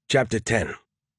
Chapter 10.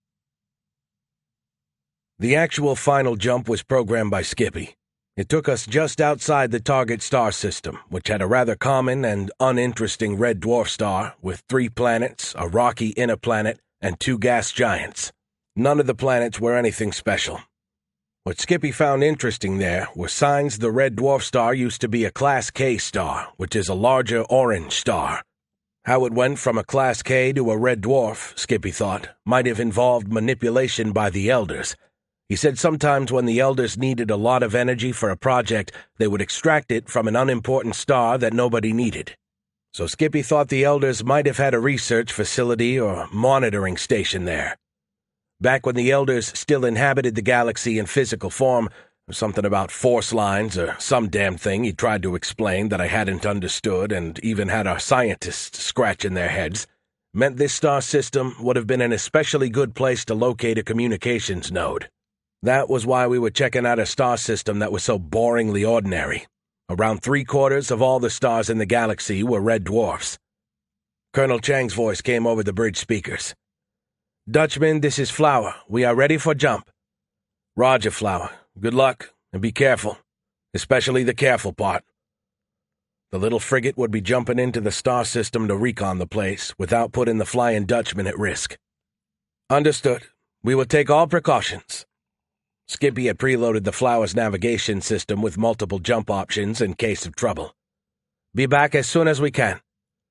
The actual final jump was programmed by Skippy. It took us just outside the target star system, which had a rather common and uninteresting red dwarf star with 3 planets, a rocky inner planet, and 2 gas giants. None of the planets were anything special. What Skippy found interesting there were signs the red dwarf star used to be a Class K star, which is a larger orange star. How it went from a Class K to a red dwarf, Skippy thought, might have involved manipulation by the Elders. He said sometimes when the Elders needed a lot of energy for a project, they would extract it from an unimportant star that nobody needed. So Skippy thought the Elders might have had a research facility or monitoring station there. Back when the Elders still inhabited the galaxy in physical form, something about force lines or some damn thing he tried to explain that I hadn't understood and even had our scientists scratching their heads, meant this star system would have been an especially good place to locate a communications node. That was why we were checking out a star system that was so boringly ordinary. Around 3/4 of all the stars in the galaxy were red dwarfs. Colonel Chang's voice came over the bridge speakers. "Dutchman, this is Flower. We are ready for jump." "Roger, Flower. Good luck, and be careful, especially the careful part." The little frigate would be jumping into the star system to recon the place without putting the Flying Dutchman at risk. "Understood. We will take all precautions." Skippy had preloaded the Flower's navigation system with multiple jump options in case of trouble. "Be back as soon as we can."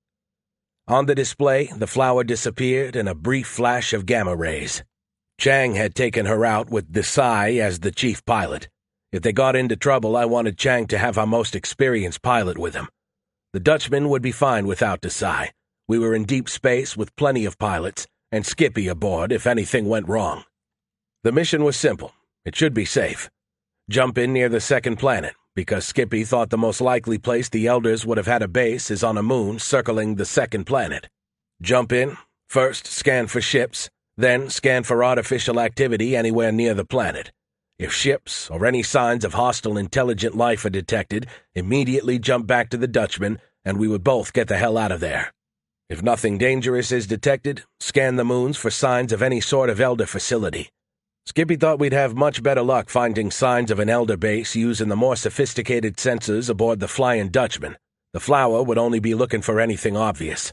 On the display, the Flower disappeared in a brief flash of gamma rays. Chang had taken her out with Desai as the chief pilot. If they got into trouble, I wanted Chang to have our most experienced pilot with him. The Dutchman would be fine without Desai. We were in deep space with plenty of pilots, and Skippy aboard if anything went wrong. The mission was simple. It should be safe. Jump in near the second planet, because Skippy thought the most likely place the Elders would have had a base is on a moon circling the second planet. Jump in, first scan for ships, then scan for artificial activity anywhere near the planet. If ships or any signs of hostile intelligent life are detected, immediately jump back to the Dutchman, and we would both get the hell out of there. If nothing dangerous is detected, scan the moons for signs of any sort of Elder facility. Skippy thought we'd have much better luck finding signs of an Elder base using the more sophisticated sensors aboard the Flying Dutchman. The Flower would only be looking for anything obvious.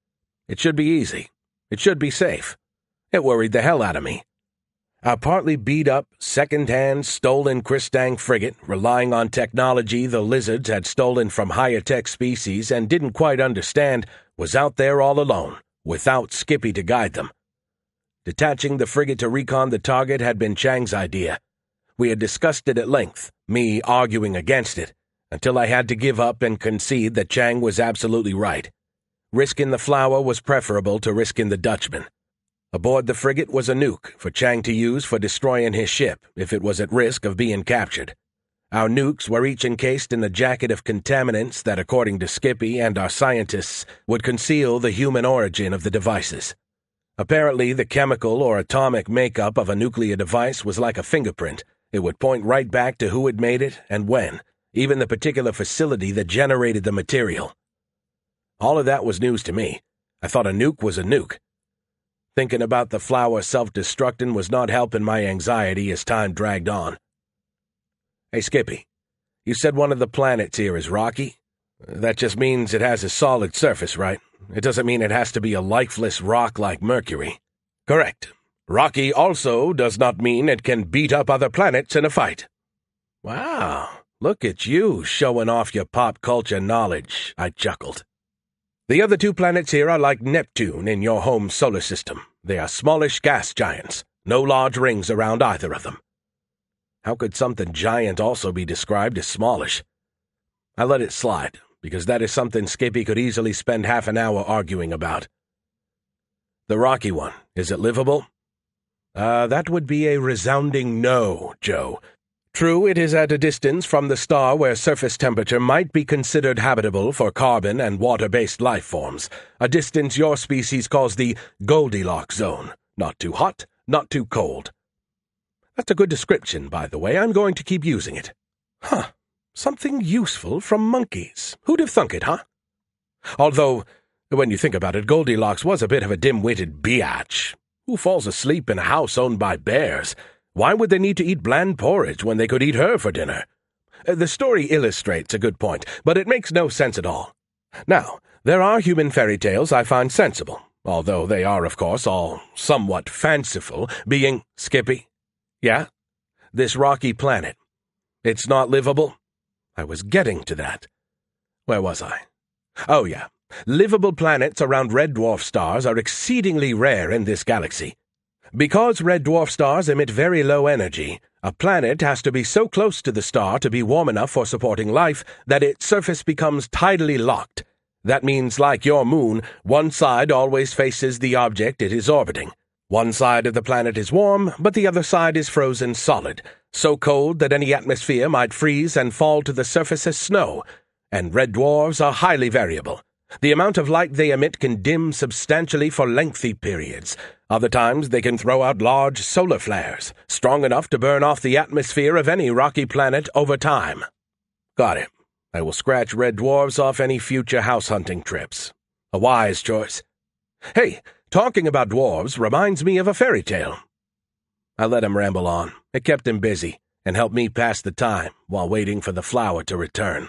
It should be easy. It should be safe. It worried the hell out of me. Our partly beat-up, second-hand, stolen Kristang frigate, relying on technology the lizards had stolen from higher-tech species and didn't quite understand, was out there all alone, without Skippy to guide them. Detaching the frigate to recon the target had been Chang's idea. We had discussed it at length, me arguing against it, until I had to give up and concede that Chang was absolutely right. Risking the Flower was preferable to risking the Dutchman. Aboard the frigate was a nuke for Chang to use for destroying his ship if it was at risk of being captured. Our nukes were each encased in a jacket of contaminants that, according to Skippy and our scientists, would conceal the human origin of the devices. Apparently, the chemical or atomic makeup of a nuclear device was like a fingerprint. It would point right back to who had made it and when, even the particular facility that generated the material. All of that was news to me. I thought a nuke was a nuke. Thinking about the Flower self-destructing was not helping my anxiety as time dragged on. "Hey, Skippy, you said one of the planets here is rocky? That just means it has a solid surface, right? It doesn't mean it has to be a lifeless rock like Mercury." "Correct. Rocky also does not mean it can beat up other planets in a fight." "Wow, look at you showing off your pop culture knowledge," I chuckled. "The other 2 planets here are like Neptune in your home solar system. They are smallish gas giants, no large rings around either of them." How could something giant also be described as smallish? I let it slide, because that is something Skippy could easily spend half an hour arguing about. "The rocky one, is it livable?" That would be a resounding no, Joe. True, it is at a distance from the star where surface temperature might be considered habitable for carbon and water-based life forms, a distance your species calls the Goldilocks zone. Not too hot, not too cold. That's a good description, by the way. I'm going to keep using it. Huh. Something useful from monkeys. Who'd have thunk it, huh? Although, when you think about it, Goldilocks was a bit of a dim-witted biatch. Who falls asleep in a house owned by bears? Why would they need to eat bland porridge when they could eat her for dinner? The story illustrates a good point, but it makes no sense at all. Now, there are human fairy tales I find sensible, although they are, of course, all somewhat fanciful, being Skippy. Yeah? This rocky planet. It's not livable? I was getting to that. Where was I? Oh, yeah. Livable planets around red dwarf stars are exceedingly rare in this galaxy. Because red dwarf stars emit very low energy, a planet has to be so close to the star to be warm enough for supporting life that its surface becomes tidally locked. That means, like your moon, one side always faces the object it is orbiting. One side of the planet is warm, but the other side is frozen solid, so cold that any atmosphere might freeze and fall to the surface as snow. And red dwarfs are highly variable. The amount of light they emit can dim substantially for lengthy periods. Other times they can throw out large solar flares, strong enough to burn off the atmosphere of any rocky planet over time. Got it. I will scratch red dwarfs off any future house hunting trips. A wise choice. Hey, talking about dwarves reminds me of a fairy tale. I let him ramble on. It kept him busy and helped me pass the time while waiting for the flower to return.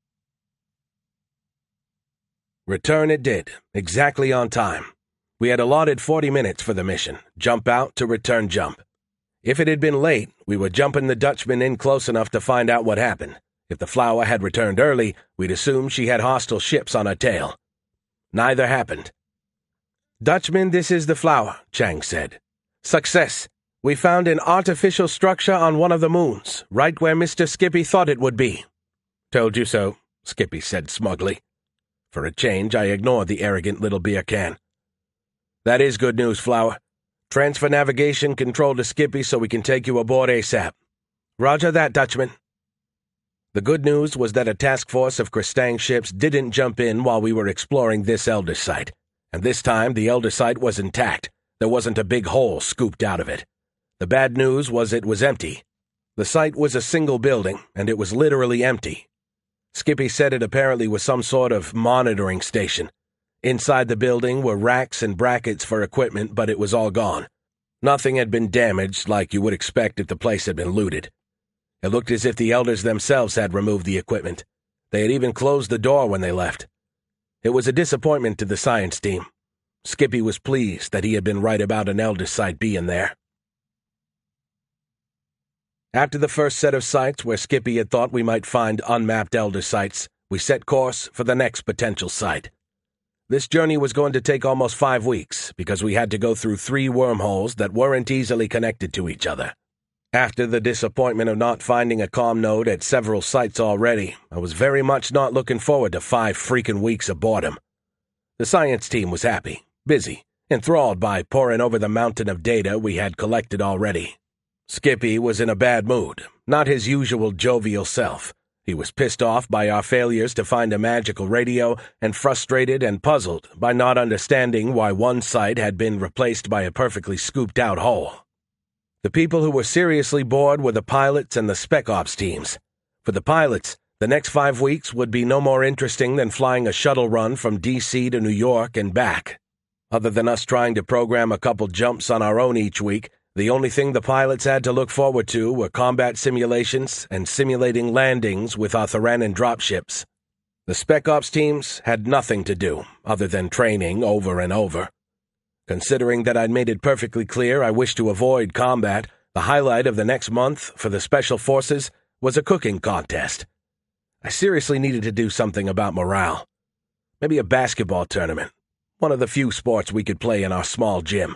Return it did, exactly on time. We had allotted 40 minutes for the mission, jump out to return jump. If it had been late, we were jumping the Dutchman in close enough to find out what happened. If the flower had returned early, we'd assume she had hostile ships on her tail. Neither happened. Dutchman, this is the flower, Chang said. Success. We found an artificial structure on one of the moons, right where Mr. Skippy thought it would be. Told you so, Skippy said smugly. For a change, I ignored the arrogant little beer can. That is good news, Flower. Transfer navigation control to Skippy so we can take you aboard ASAP. Roger that, Dutchman. The good news was that a task force of Kristang ships didn't jump in while we were exploring this Elder site. And this time, the Elder site was intact. There wasn't a big hole scooped out of it. The bad news was it was empty. The site was a single building, and it was literally empty. Skippy said it apparently was some sort of monitoring station. Inside the building were racks and brackets for equipment, but it was all gone. Nothing had been damaged like you would expect if the place had been looted. It looked as if the elders themselves had removed the equipment. They had even closed the door when they left. It was a disappointment to the science team. Skippy was pleased that he had been right about an elder site being there. After the first set of sites where Skippy had thought we might find unmapped elder sites, we set course for the next potential site. This journey was going to take almost 5 weeks because we had to go through 3 wormholes that weren't easily connected to each other. After the disappointment of not finding a comm node at several sites already, I was very much not looking forward to 5 freaking weeks of boredom. The science team was happy, busy, enthralled by poring over the mountain of data we had collected already. Skippy was in a bad mood, not his usual jovial self. He was pissed off by our failures to find a magical radio and frustrated and puzzled by not understanding why one site had been replaced by a perfectly scooped-out hole. The people who were seriously bored were the pilots and the Spec Ops teams. For the pilots, the next 5 weeks would be no more interesting than flying a shuttle run from D.C. to New York and back. Other than us trying to program a couple jumps on our own each week, the only thing the pilots had to look forward to were combat simulations and simulating landings with our Theranan dropships. The Spec Ops teams had nothing to do other than training over and over. Considering that I'd made it perfectly clear I wished to avoid combat, the highlight of the next month for the Special Forces was a cooking contest. I seriously needed to do something about morale. Maybe a basketball tournament, one of the few sports we could play in our small gym.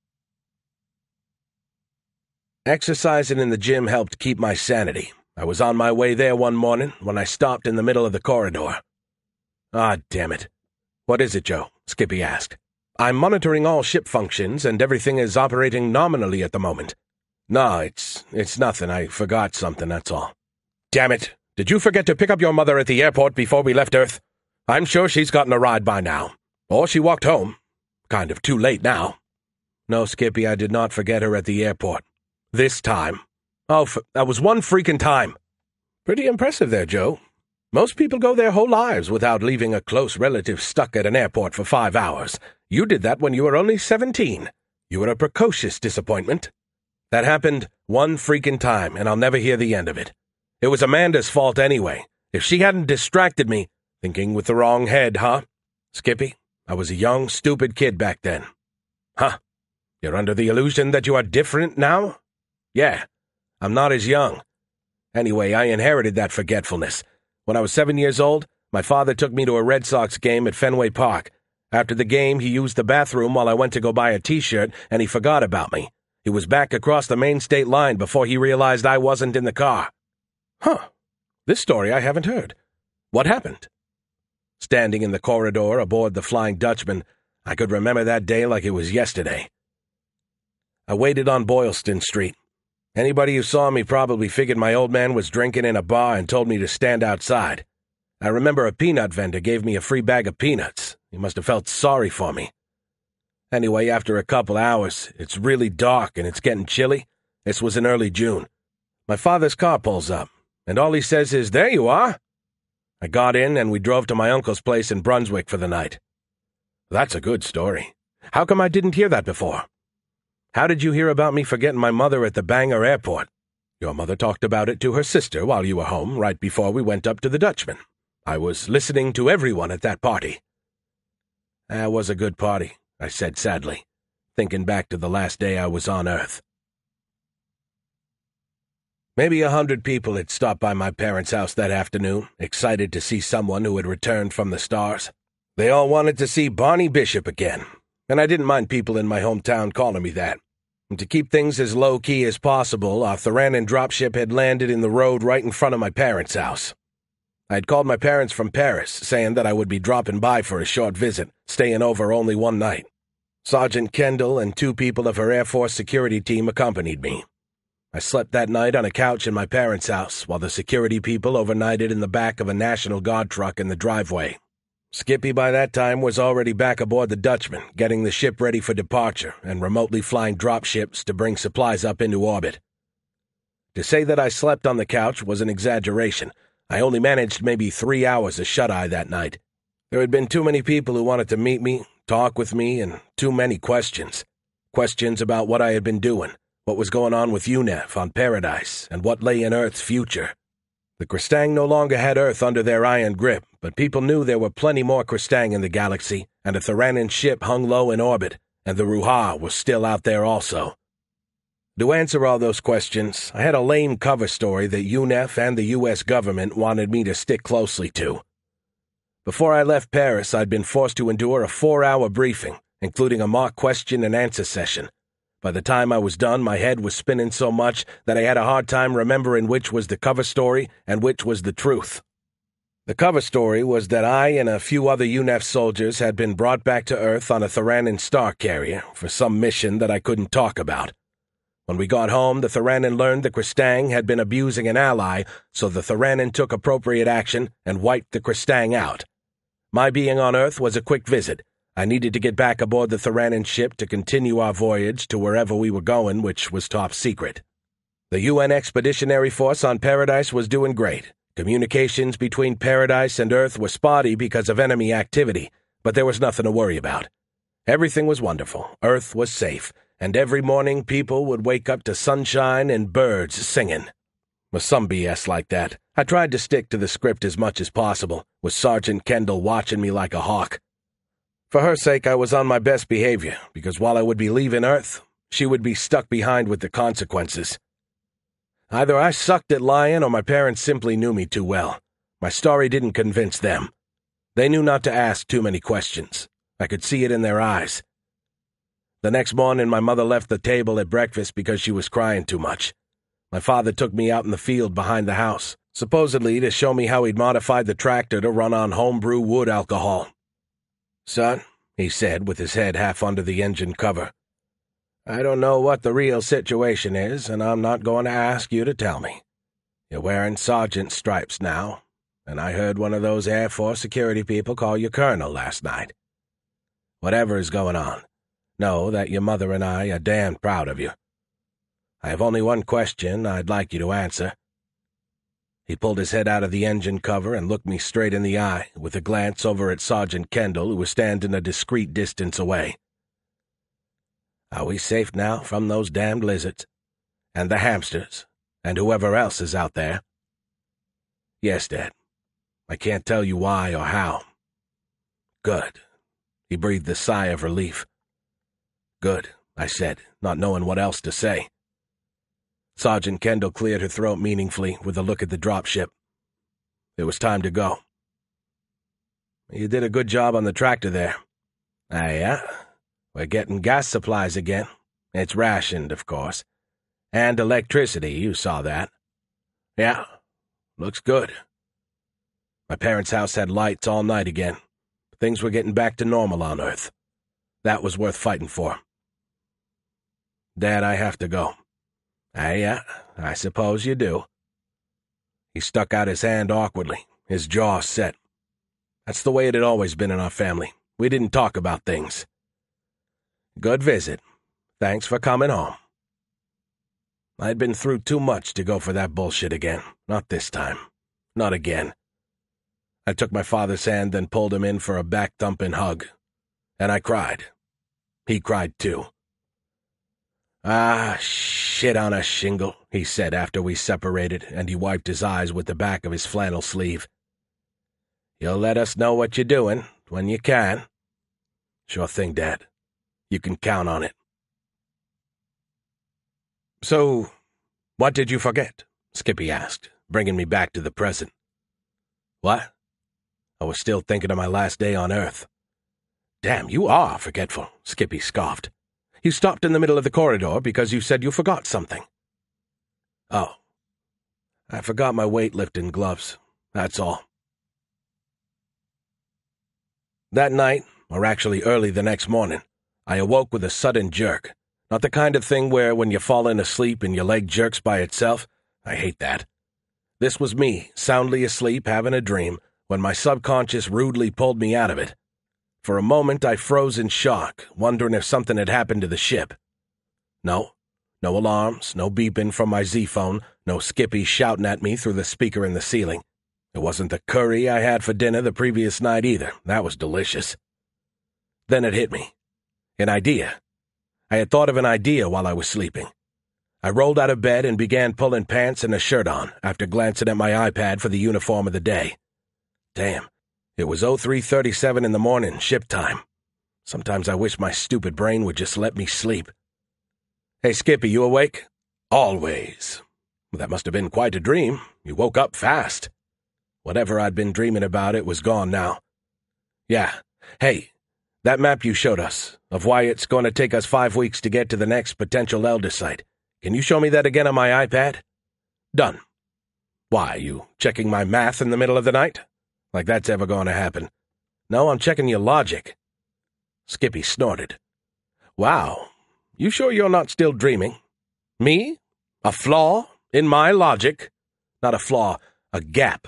Exercising in the gym helped keep my sanity. I was on my way there one morning when I stopped in the middle of the corridor. Ah, damn it. What is it, Joe? Skippy asked. I'm monitoring all ship functions and everything is operating nominally at the moment. No, it's nothing. I forgot something, that's all. Damn it. Did you forget to pick up your mother at the airport before we left Earth? I'm sure she's gotten a ride by now. Or she walked home. Kind of too late now. No, Skippy, I did not forget her at the airport. This time. Oh, that was one freaking time. Pretty impressive there, Joe. Most people go their whole lives without leaving a close relative stuck at an airport for 5 hours. You did that when you were only 17. You were a precocious disappointment. That happened one freaking time, and I'll never hear the end of it. It was Amanda's fault anyway. If she hadn't distracted me, thinking with the wrong head, huh? Skippy, I was a young, stupid kid back then. Huh? You're under the illusion that you are different now? Yeah, I'm not as young. Anyway, I inherited that forgetfulness. When I was 7 years old, my father took me to a Red Sox game at Fenway Park. After the game, he used the bathroom while I went to go buy a T-shirt, and he forgot about me. He was back across the main state line before he realized I wasn't in the car. Huh. This story I haven't heard. What happened? Standing in the corridor aboard the Flying Dutchman, I could remember that day like it was yesterday. I waited on Boylston Street. Anybody who saw me probably figured my old man was drinking in a bar and told me to stand outside. I remember a peanut vendor gave me a free bag of peanuts. He must have felt sorry for me. Anyway, after a couple hours, it's really dark and it's getting chilly. This was in early June. My father's car pulls up, and all he says is, "There you are." I got in, and we drove to my uncle's place in Brunswick for the night. That's a good story. How come I didn't hear that before? How did you hear about me forgetting my mother at the Bangor airport? Your mother talked about it to her sister while you were home, right before we went up to the Dutchman. I was listening to everyone at that party. That was a good party, I said sadly, thinking back to the last day I was on Earth. Maybe 100 people had stopped by my parents' house that afternoon, excited to see someone who had returned from the stars. They all wanted to see Barney Bishop again, and I didn't mind people in my hometown calling me that. And to keep things as low-key as possible, our Theranon dropship had landed in the road right in front of my parents' house. I had called my parents from Paris, saying that I would be dropping by for a short visit, staying over only one night. Sergeant Kendall and 2 people of her Air Force security team accompanied me. I slept that night on a couch in my parents' house, while the security people overnighted in the back of a National Guard truck in the driveway. Skippy by that time was already back aboard the Dutchman, getting the ship ready for departure and remotely flying dropships to bring supplies up into orbit. To say that I slept on the couch was an exaggeration. I only managed maybe 3 hours of shut-eye that night. There had been too many people who wanted to meet me, talk with me, and too many questions. Questions about what I had been doing, what was going on with UNEF on Paradise, and what lay in Earth's future. The Kristang no longer had Earth under their iron grip, but people knew there were plenty more Kristang in the galaxy, and a Theranon ship hung low in orbit, and the Ruha was still out there also. To answer all those questions, I had a lame cover story that UNEF and the U.S. government wanted me to stick closely to. Before I left Paris, I'd been forced to endure a 4-hour briefing, including a mock question-and-answer session. By the time I was done, my head was spinning so much that I had a hard time remembering which was the cover story and which was the truth. The cover story was that I and a few other UNEF soldiers had been brought back to Earth on a Theranon star carrier for some mission that I couldn't talk about. When we got home, the Theranon learned the Kristang had been abusing an ally, so the Theranon took appropriate action and wiped the Kristang out. My being on Earth was a quick visit. I needed to get back aboard the Theranon ship to continue our voyage to wherever we were going, which was top secret. The UN Expeditionary Force on Paradise was doing great. Communications between Paradise and Earth were spotty because of enemy activity, but there was nothing to worry about. Everything was wonderful, Earth was safe, and every morning people would wake up to sunshine and birds singing. With some BS like that, I tried to stick to the script as much as possible, with Sergeant Kendall watching me like a hawk. For her sake, I was on my best behavior, because while I would be leaving Earth, she would be stuck behind with the consequences. Either I sucked at lying or my parents simply knew me too well. My story didn't convince them. They knew not to ask too many questions. I could see it in their eyes. The next morning, my mother left the table at breakfast because she was crying too much. My father took me out in the field behind the house, supposedly to show me how he'd modified the tractor to run on homebrew wood alcohol. "Son," he said, with his head half under the engine cover, "I don't know what the real situation is, and I'm not going to ask you to tell me. You're wearing sergeant stripes now, and I heard one of those Air Force security people call you colonel last night. Whatever is going on, know that your mother and I are damn proud of you. I have only one question I'd like you to answer." He pulled his head out of the engine cover and looked me straight in the eye, with a glance over at Sergeant Kendall, who was standing a discreet distance away. Are we safe now from those damned lizards? And the hamsters? And whoever else is out there? Yes, Dad. I can't tell you why or how. Good. He breathed a sigh of relief. Good, I said, not knowing what else to say. Sergeant Kendall cleared her throat meaningfully with a look at the dropship. It was time to go. You did a good job on the tractor there. Ah, yeah? We're getting gas supplies again. It's rationed, of course. And electricity, you saw that. Yeah, looks good. My parents' house had lights all night again. Things were getting back to normal on Earth. That was worth fighting for. Dad, I have to go. Ah, yeah, I suppose you do. He stuck out his hand awkwardly, his jaw set. That's the way it had always been in our family. We didn't talk about things. Good visit. Thanks for coming home. I'd been through too much to go for that bullshit again. Not this time. Not again. I took my father's hand, then pulled him in for a back-thumping hug. And I cried. He cried too. Ah, shit on a shingle, he said after we separated, and he wiped his eyes with the back of his flannel sleeve. You'll let us know what you're doing, when you can. Sure thing, Dad. You can count on it. So, what did you forget? Skippy asked, bringing me back to the present. What? I was still thinking of my last day on Earth. Damn, you are forgetful, Skippy scoffed. You stopped in the middle of the corridor because you said you forgot something. Oh. I forgot my weightlifting gloves. That's all. That night, or actually early the next morning, I awoke with a sudden jerk. Not the kind of thing where when you fall in asleep and your leg jerks by itself. I hate that. This was me, soundly asleep, having a dream, when my subconscious rudely pulled me out of it. For a moment I froze in shock, wondering if something had happened to the ship. No alarms, no beeping from my Z-phone, no Skippy shouting at me through the speaker in the ceiling. It wasn't the curry I had for dinner the previous night either. That was delicious. Then it hit me. An idea. I had thought of an idea while I was sleeping. I rolled out of bed and began pulling pants and a shirt on after glancing at my iPad for the uniform of the day. Damn. It was 03:37 in the morning, ship time. Sometimes I wish my stupid brain would just let me sleep. Hey, Skippy, you awake? Always. Well, that must have been quite a dream. You woke up fast. Whatever I'd been dreaming about, it was gone now. Yeah. Hey, that map you showed us, of why it's going to take us 5 weeks to get to the next potential Elder site. Can you show me that again on my iPad? Done. Why, you checking my math in the middle of the night? Like that's ever going to happen. No, I'm checking your logic. Skippy snorted. Wow, you sure you're not still dreaming? Me? A flaw in my logic? Not a flaw, a gap.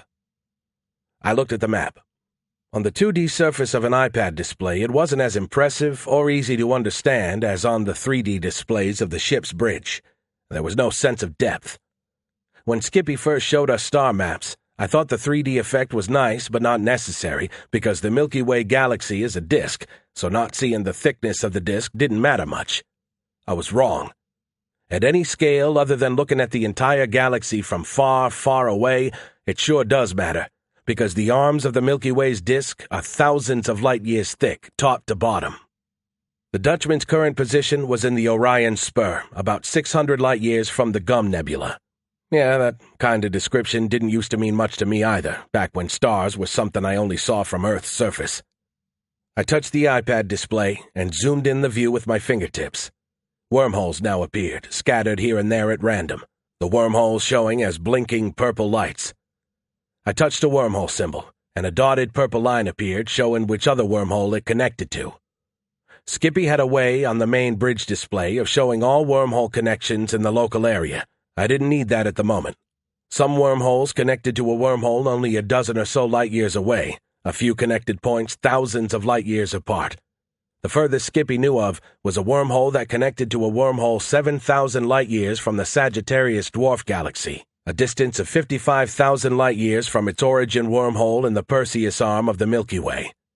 I looked at the map. On the 2D surface of an iPad display, it wasn't as impressive or easy to understand as on the 3D displays of the ship's bridge. There was no sense of depth. When Skippy first showed us star maps, I thought the 3D effect was nice but not necessary because the Milky Way galaxy is a disk, so not seeing the thickness of the disk didn't matter much. I was wrong. At any scale other than looking at the entire galaxy from far, far away, it sure does matter, because the arms of the Milky Way's disk are thousands of light years thick, top to bottom. The Dutchman's current position was in the Orion Spur, about 600 light years from the Gum Nebula. Yeah, that kind of description didn't used to mean much to me either, back when stars was something I only saw from Earth's surface. I touched the iPad display and zoomed in the view with my fingertips. Wormholes now appeared, scattered here and there at random, the wormholes showing as blinking purple lights. I touched a wormhole symbol, and a dotted purple line appeared showing which other wormhole it connected to. Skippy had a way on the main bridge display of showing all wormhole connections in the local area. I didn't need that at the moment. Some wormholes connected to a wormhole only a dozen or so light years away, a few connected points thousands of light years apart. The furthest Skippy knew of was a wormhole that connected to a wormhole 7,000 light years from the Sagittarius dwarf galaxy, a distance of 55,000 light years from its origin wormhole in the Perseus arm of the Milky Way.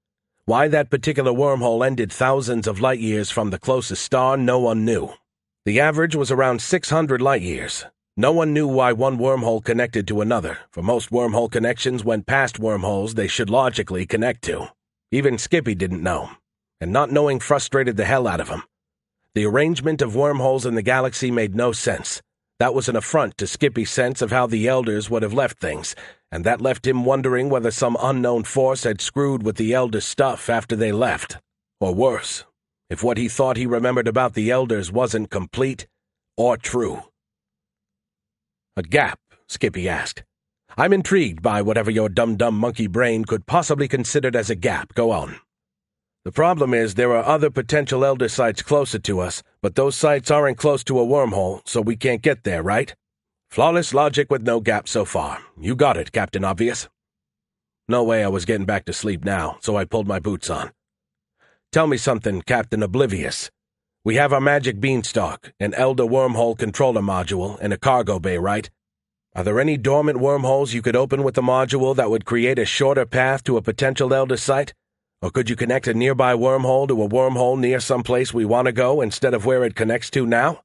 Why that particular wormhole ended thousands of light years from the closest star, no one knew. The average was around 600 light years. No one knew why one wormhole connected to another, for most wormhole connections went past wormholes they should logically connect to. Even Skippy didn't know, and not knowing frustrated the hell out of him. The arrangement of wormholes in the galaxy made no sense. That was an affront to Skippy's sense of how the Elders would have left things, and that left him wondering whether some unknown force had screwed with the Elders' stuff after they left. Or worse, if what he thought he remembered about the Elders wasn't complete or true. "A gap?" Skippy asked. "I'm intrigued by whatever your dumb monkey brain could possibly consider as a gap. Go on." "The problem is there are other potential Elder sites closer to us, but those sites aren't close to a wormhole, so we can't get there, right? Flawless logic with no gap so far. You got it, Captain Obvious." No way I was getting back to sleep now, so I pulled my boots on. "Tell me something, Captain Oblivious. We have our magic beanstalk, an Elder wormhole controller module, and a cargo bay, right? Are there any dormant wormholes you could open with the module that would create a shorter path to a potential Elder site? Or could you connect a nearby wormhole to a wormhole near someplace we want to go instead of where it connects to now?"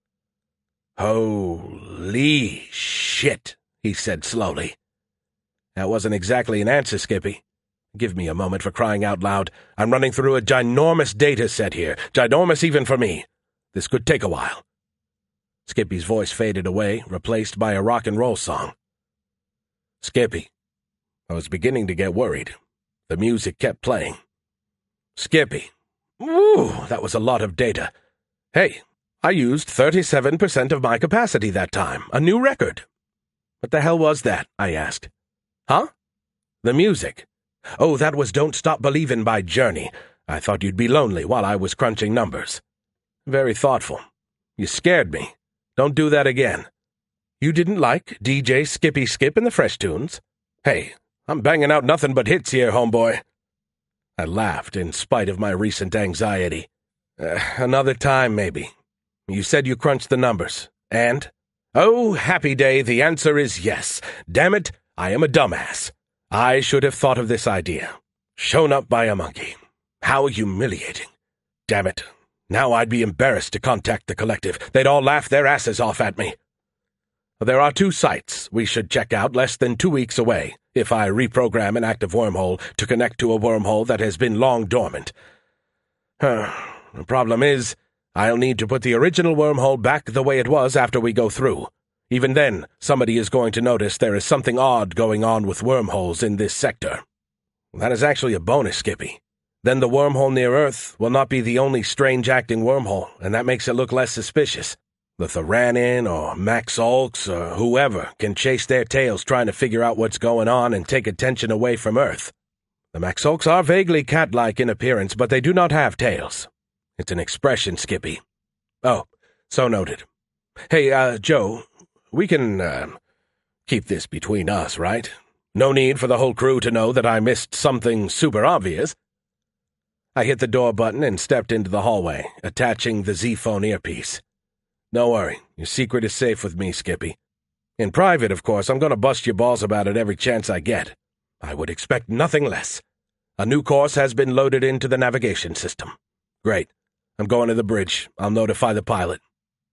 "Holy shit," he said slowly. "That wasn't exactly an answer, Skippy. Give me a moment, for crying out loud. I'm running through a ginormous data set here, ginormous even for me. This could take a while." Skippy's voice faded away, replaced by a rock and roll song. "Skippy." I was beginning to get worried. The music kept playing. "Skippy. Woo, that was a lot of data. Hey, I used 37% of my capacity that time, a new record." "What the hell was that?" I asked. "Huh?" "The music. Oh, that was Don't Stop Believin' by Journey. I thought you'd be lonely while I was crunching numbers." "Very thoughtful. You scared me. Don't do that again." "You didn't like DJ Skippy Skip and the Fresh Tunes? Hey, I'm banging out nothing but hits here, homeboy." I laughed in spite of my recent anxiety. Another time, maybe. You said you crunched the numbers. And? Oh, happy day, the answer is yes. Damn it, I am a dumbass. I should have thought of this idea. Shown up by a monkey. How humiliating. Damn it. Now I'd be embarrassed to contact the collective. They'd all laugh their asses off at me. There are 2 sites we should check out less than 2 weeks away, if I reprogram an active wormhole to connect to a wormhole that has been long dormant. The problem is, I'll need to put the original wormhole back the way it was after we go through. Even then, somebody is going to notice there is something odd going on with wormholes in this sector. That is actually a bonus, Skippy. Then the wormhole near Earth will not be the only strange-acting wormhole, and that makes it look less suspicious. The Theranin or Maxolks or whoever can chase their tails trying to figure out what's going on and take attention away from Earth. The Maxolks are vaguely cat-like in appearance, but they do not have tails. It's an expression, Skippy. Oh, so noted. Hey, Joe, we can, keep this between us, right? No need for the whole crew to know that I missed something super obvious. I hit the door button and stepped into the hallway, attaching the Z-phone earpiece. Don't worry, your secret is safe with me, Skippy. In private, of course, I'm going to bust your balls about it every chance I get. I would expect nothing less. A new course has been loaded into the navigation system. Great. I'm going to the bridge. I'll notify the pilot.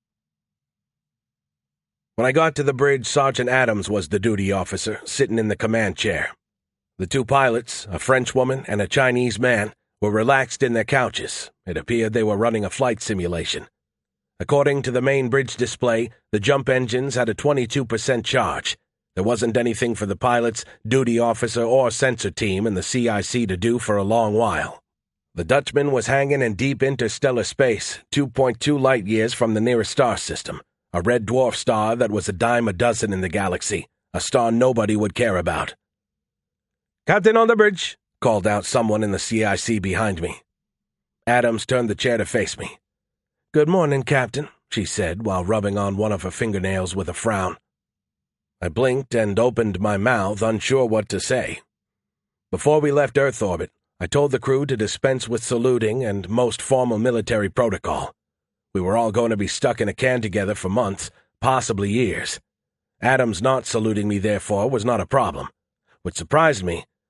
When I got to the bridge, Sergeant Adams was the duty officer, sitting in the command chair. The 2 pilots, a French woman and a Chinese man, were relaxed in their couches. It appeared they were running a flight simulation. According to the main bridge display, the jump engines had a 22% charge. There wasn't anything for the pilots, duty officer, or sensor team in the CIC to do for a long while. The Dutchman was hanging in deep interstellar space, 2.2 light-years from the nearest star system, a red dwarf star that was a dime a dozen in the galaxy, a star nobody would care about. "Captain on the bridge," called out someone in the CIC behind me. Adams turned the chair to face me. "Good morning, Captain," she said, while rubbing on one of her fingernails with a frown. I blinked and opened my mouth, unsure what to say. Before we left Earth orbit, I told the crew to dispense with saluting and most formal military protocol. We were all going to be stuck in a can together for months, possibly years. Adams not saluting me, therefore, was not a problem. What surprised me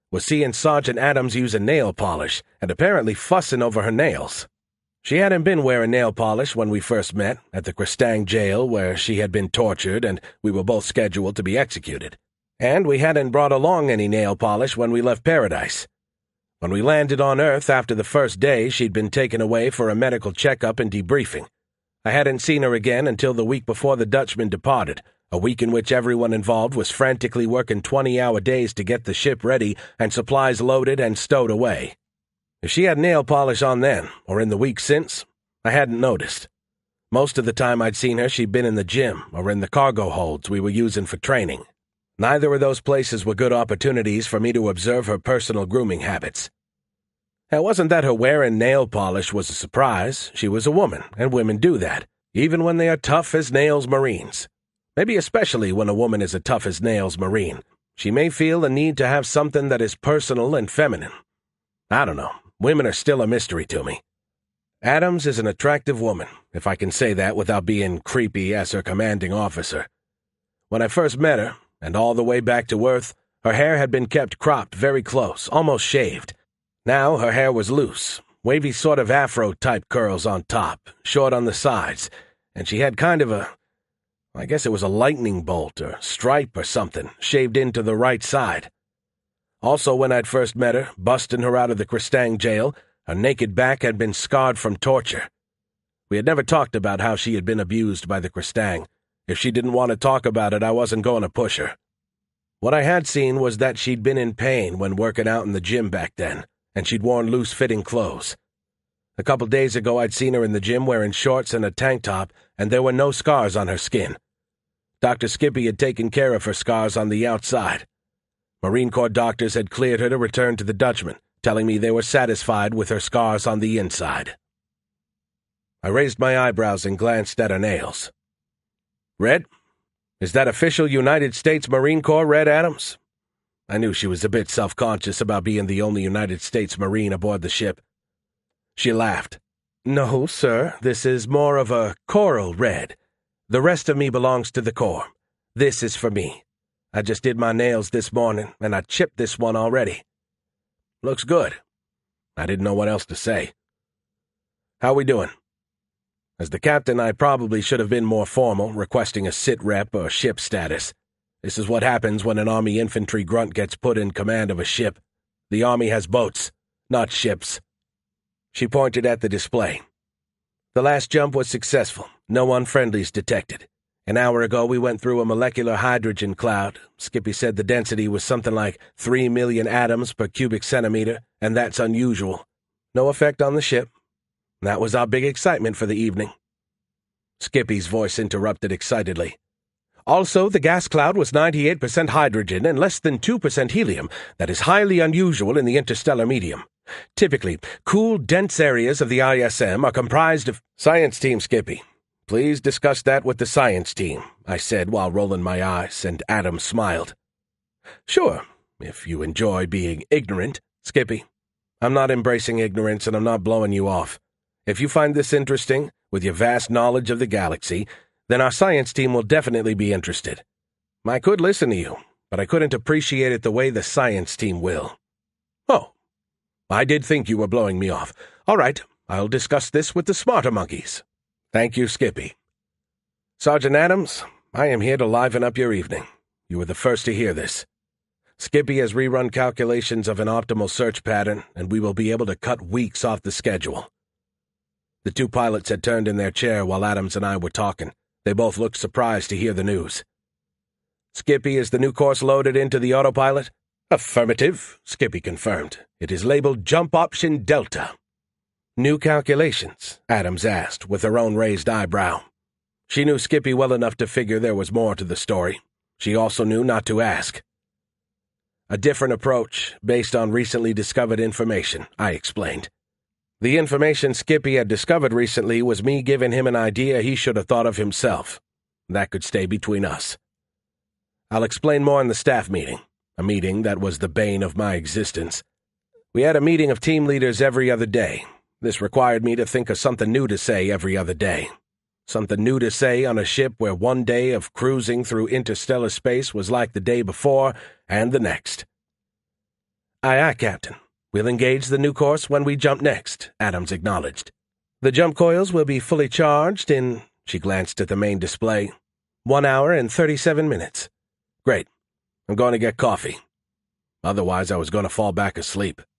was seeing Sergeant Adams using nail polish and apparently fussing over her nails. She hadn't been wearing nail polish when we first met at the Crestang jail where she had been tortured and we were both scheduled to be executed. And we hadn't brought along any nail polish when we left Paradise. When we landed on Earth after the first day, she'd been taken away for a medical checkup and debriefing. I hadn't seen her again until the week before the Dutchman departed, a week in which everyone involved was frantically working 20-hour days to get the ship ready and supplies loaded and stowed away. If she had nail polish on then, or in the week since, I hadn't noticed. Most of the time I'd seen her, she'd been in the gym or in the cargo holds we were using for training. Neither of those places were good opportunities for me to observe her personal grooming habits. It wasn't that her wearing nail polish was a surprise. She was a woman, and women do that, even when they are tough as nails Marines. Maybe especially when a woman is a tough as nails Marine. She may feel the need to have something that is personal and feminine. I don't know. Women are still a mystery to me. Adams is an attractive woman, if I can say that without being creepy as her commanding officer. When I first met her, and all the way back to Earth, her hair had been kept cropped very close, almost shaved. Now her hair was loose, wavy sort of afro-type curls on top, short on the sides, and she had kind of I guess it was a lightning bolt or stripe or something, shaved into the right side. Also, when I'd first met her, busting her out of the Crestang jail, her naked back had been scarred from torture. We had never talked about how she had been abused by the Crestang. If she didn't want to talk about it, I wasn't going to push her. What I had seen was that she'd been in pain when working out in the gym back then, and she'd worn loose-fitting clothes. A couple days ago, I'd seen her in the gym wearing shorts and a tank top, and there were no scars on her skin. Dr. Skippy had taken care of her scars on the outside. Marine Corps doctors had cleared her to return to the Dutchman, telling me they were satisfied with her scars on the inside. I raised my eyebrows and glanced at her nails. Red? Is that official United States Marine Corps Red Adams? I knew she was a bit self-conscious about being the only United States Marine aboard the ship. She laughed. No, sir, this is more of a coral red. The rest of me belongs to the Corps. This is for me. I just did my nails this morning, and I chipped this one already. Looks good. I didn't know what else to say. How we doing? As the captain, I probably should have been more formal, requesting a sit rep or ship status. This is what happens when an Army infantry grunt gets put in command of a ship. The Army has boats, not ships. She pointed at the display. The last jump was successful. No unfriendlies detected. An hour ago, we went through a molecular hydrogen cloud. Skippy said the density was something like 3 million atoms per cubic centimeter, and that's unusual. No effect on the ship. That was our big excitement for the evening. Skippy's voice interrupted excitedly. Also, the gas cloud was 98% hydrogen and less than 2% helium. That is highly unusual in the interstellar medium. Typically, cool, dense areas of the ISM are comprised of— Science team, Skippy. Please discuss that with the science team, I said while rolling my eyes, and Adams smiled. Sure, if you enjoy being ignorant, Skippy. I'm not embracing ignorance and I'm not blowing you off. If you find this interesting, with your vast knowledge of the galaxy, then our science team will definitely be interested. I could listen to you, but I couldn't appreciate it the way the science team will. Oh, I did think you were blowing me off. All right, I'll discuss this with the smarter monkeys. Thank you, Skippy. Sergeant Adams, I am here to liven up your evening. You were the first to hear this. Skippy has rerun calculations of an optimal search pattern, and we will be able to cut weeks off the schedule. The two pilots had turned in their chair while Adams and I were talking. They both looked surprised to hear the news. Skippy, is the new course loaded into the autopilot? Affirmative, Skippy confirmed. It is labeled Jump Option Delta. New calculations? Adams asked, with her own raised eyebrow. She knew Skippy well enough to figure there was more to the story. She also knew not to ask. A different approach, based on recently discovered information, I explained. The information Skippy had discovered recently was me giving him an idea he should have thought of himself. That could stay between us. I'll explain more in the staff meeting, a meeting that was the bane of my existence. We had a meeting of team leaders every other day. This required me to think of something new to say every other day. Something new to say on a ship where one day of cruising through interstellar space was like the day before and the next. Aye, aye, Captain. We'll engage the new course when we jump next, Adams acknowledged. The jump coils will be fully charged in, she glanced at the main display, 1 hour and 37 minutes. Great. I'm going to get coffee. Otherwise, I was going to fall back asleep.